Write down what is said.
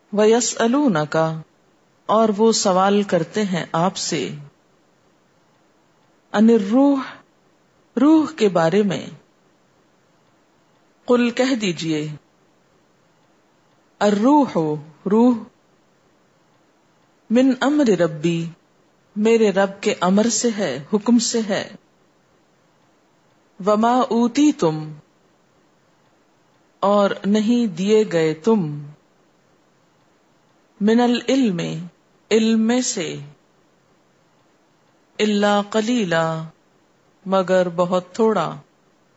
वयस्अलूनका, और वो सवाल करते हैं आपसे, अनिर्रूह, रूह के बारे में। कुल, कह दीजिए, अर्रूह, रूह, मिन अम्र रब्बी, मेरे रब के अमर से है, हुक्म से है। वमा ऊती तुम, और नहीं दिए गए तुम, मिनल इल्म, इल्म से, इल्ला कलीला, मगर बहुत थोड़ा।